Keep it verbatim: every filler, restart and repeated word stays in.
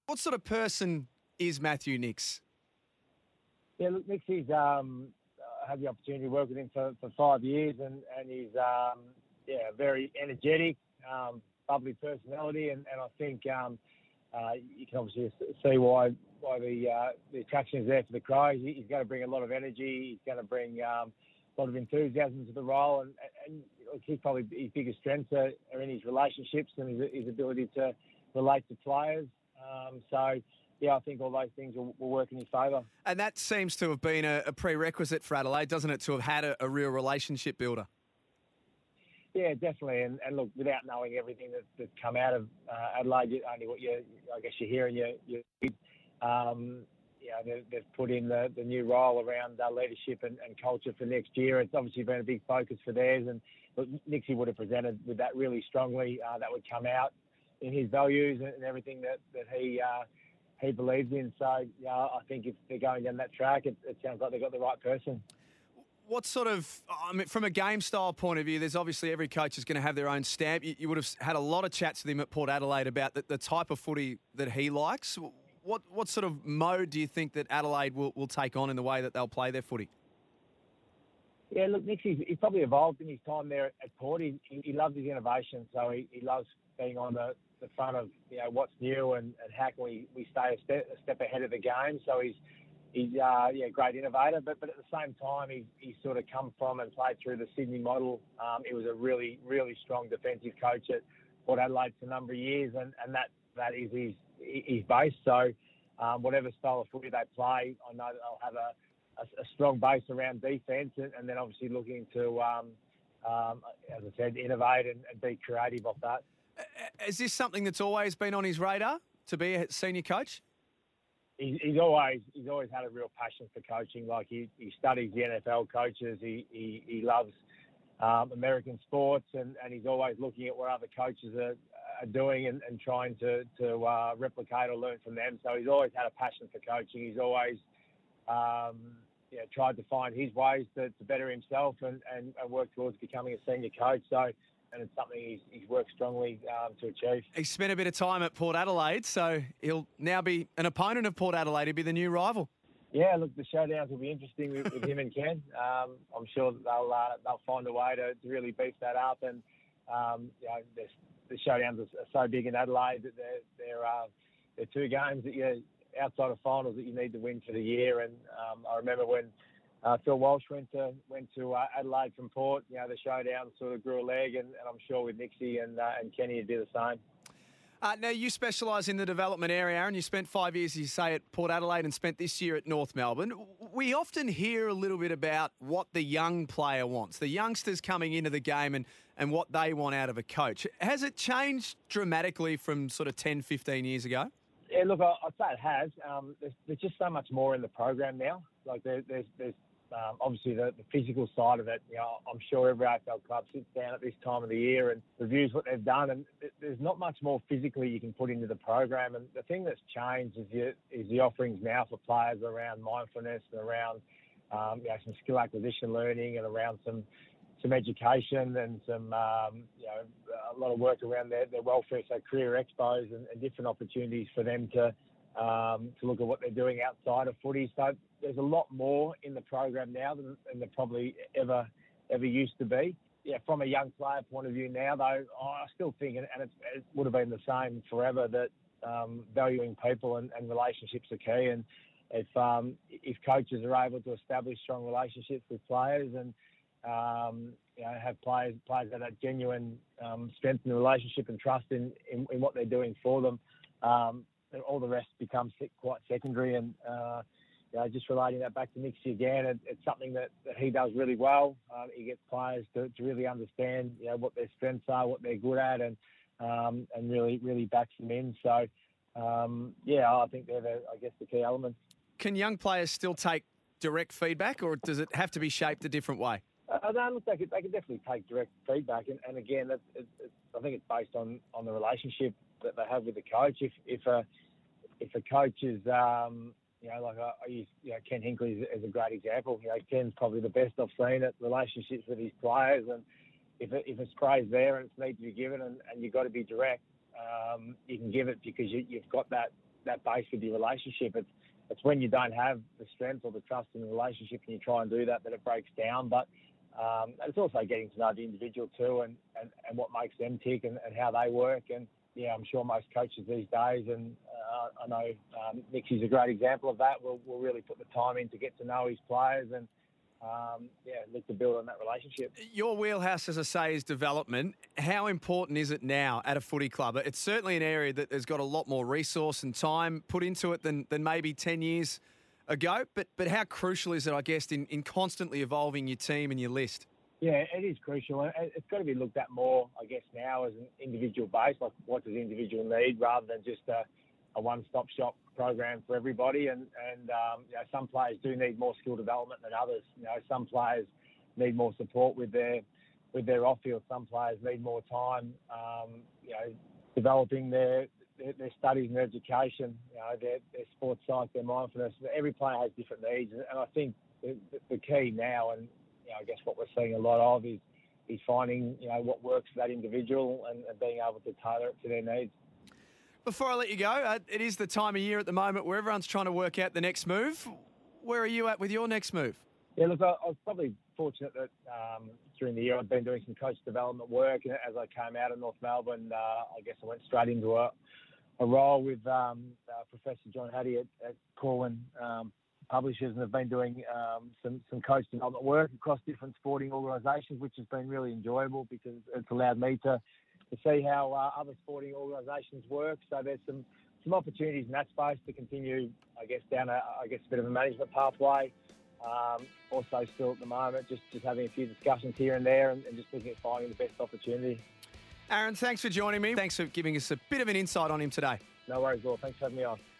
What sort of person is Matthew Nicks? Yeah, look, Nick's, he's um, I had the opportunity to work with him for, for five years, and, and he's um, yeah, very energetic, um, bubbly personality, and, and I think um, uh, you can obviously see why why the uh, the attraction is there for the Crows. He, he's going to bring a lot of energy. He's going to bring um, a lot of enthusiasm to the role, and, and look, he's probably his biggest strengths are, are in his relationships and his, his ability to relate to players. Um, so. Yeah, I think all those things will, will work in his favour. And that seems to have been a, a prerequisite for Adelaide, doesn't it, to have had a, a real relationship builder? Yeah, definitely. And, and look, without knowing everything that, that's come out of uh, Adelaide, you, only what you, I guess you hear and you, you um, you know, they've, they've put in the, the new role around uh, leadership and, and culture for next year. It's obviously been a big focus for theirs, and look, Nixie would have presented with that really strongly. Uh, that would come out in his values and, and everything that, that he uh, he believes in. So, yeah, I think if they're going down that track, it, it sounds like they've got the right person. What sort of, I mean, from a game style point of view, there's obviously every coach is going to have their own stamp. You, you would have had a lot of chats with him at Port Adelaide about the, the type of footy that he likes. What what sort of mode do you think that Adelaide will, will take on in the way that they'll play their footy? Yeah, look, Nick, he's, he's probably evolved in his time there at Port. He, he loves his innovation, so he, he loves being on the, the front of, you know, what's new and, and how can we, we stay a step, a step ahead of the game. So he's he's uh, yeah, great innovator, but but at the same time, he's he's sort of come from and played through the Sydney model. Um, he was a really really strong defensive coach at Port Adelaide for a number of years, and, and that that is his his base. So um, whatever style of footy they play, I know that they'll have a, a, a strong base around defence, and, and then obviously looking to um, um, as I said, innovate and, and be creative off that. Is this something that's always been on his radar, to be a senior coach? He, he's always he's always had a real passion for coaching. Like he, he studies the N F L coaches. He he, he loves um, American sports, and, and he's always looking at what other coaches are, are doing and, and trying to to uh, replicate or learn from them. So he's always had a passion for coaching. He's always um, yeah, tried to find his ways to, to better himself and, and, and work towards becoming a senior coach. So. And it's something he's, he's worked strongly um, to achieve. He spent a bit of time at Port Adelaide, so he'll now be an opponent of Port Adelaide. He'll be the new rival. Yeah, look, the showdowns will be interesting with, with him and Ken. Um, I'm sure that they'll uh, they'll find a way to, to really beef that up. And um, you know, the showdowns are so big in Adelaide that they're they're, uh, they're two games that you outside of finals that you need to win for the year. And um, I remember when. Uh, Phil Walsh went to went to uh, Adelaide from Port. You know, the showdown sort of grew a leg, and, and I'm sure with Nixie and uh, and Kenny would do the same. Uh, now, you specialise in the development area, Aaron. You spent five years, as you say, at Port Adelaide and spent this year at North Melbourne. We often hear a little bit about what the young player wants, the youngsters coming into the game and, and what they want out of a coach. Has it changed dramatically from sort of ten, fifteen years ago? Yeah, look, I'd say it has. Um, there's, there's just so much more in the program now. Like there, there's there's Um, obviously, the, the physical side of it, you know, I'm sure every A F L club sits down at this time of the year and reviews what they've done, and there's not much more physically you can put into the program. And the thing that's changed is, you, is the offerings now for players around mindfulness and around um, you know, some skill acquisition learning and around some some education and some um, you know a lot of work around their, their welfare, so career expos and, and different opportunities for them to. Um, to look at what they're doing outside of footy. So there's a lot more in the program now than, than there probably ever ever used to be. Yeah, from a young player point of view now, though, I still think, and it's, it would have been the same forever, that um, valuing people and, and relationships are key. And if um, if coaches are able to establish strong relationships with players and um, you know, have players players that have genuine um, strength in the relationship and trust in, in, in what they're doing for them, um, all the rest becomes quite secondary. And uh, you know, just relating that back to Nixie again, it, it's something that, that he does really well. Um, he gets players to, to really understand, you know, what their strengths are, what they're good at, and um, and really really backs them in. So um, yeah, I think they're the, I guess the key elements. Can young players still take direct feedback, or does it have to be shaped a different way? Uh, no, look, they could, they could definitely take direct feedback, and, and again, it, it, it, I think it's based on, on the relationship that they have with the coach. If if a if a coach is, um, you know, like I, I use, you know, Ken Hinkley is, is a great example. You know, Ken's probably the best I've seen at relationships with his players, and if it, if a spray's there and it's need to be given, and, and you've got to be direct, um, you can give it because you, you've got that that base with your relationship. It's it's when you don't have the strength or the trust in the relationship and you try and do that that it breaks down. But um, it's also getting to know the individual too, and, and, and what makes them tick and, and how they work. And yeah, I'm sure most coaches these days, and uh, I know um, Nixie's a great example of that, will will really put the time in to get to know his players and um, yeah, look to build on that relationship. Your wheelhouse, as I say, is development. How important is it now at a footy club? It's certainly an area that has got a lot more resource and time put into it than, than maybe ten years ago. But but how crucial is it, I guess, in, in constantly evolving your team and your list? Yeah, it is crucial. And it's got to be looked at more, I guess, now as an individual base, like what does the individual need, rather than just a, a one-stop shop program for everybody. And, and um, you know, some players do need more skill development than others. You know, some players need more support with their with their off-field. Some players need more time, um, you know, developing their, their their studies and their education, you know, their, their sports psych, their mindfulness. Every player has different needs. And I think the, the key now, and you know, I guess what we're seeing a lot of is is finding, you know, what works for that individual and, and being able to tailor it to their needs. Before I let you go, uh, it is the time of year at the moment where everyone's trying to work out the next move. Where are you at with your next move? Yeah, look, I, I was probably fortunate that um, during the year I've been doing some coach development work, and as I came out of North Melbourne, uh, I guess I went straight into a, a role with um, uh, Professor John Hattie at, at Corwin um, Publishers, and have been doing um, some, some coach development work across different sporting organisations, which has been really enjoyable because it's allowed me to, to see how uh, other sporting organisations work. So there's some, some opportunities in that space to continue, I guess, down a, I guess, a bit of a management pathway. Um, also still at the moment, just, just having a few discussions here and there and, and just looking at finding the best opportunity. Aaron, thanks for joining me. Thanks for giving us a bit of an insight on him today. No worries, Will. Thanks for having me on.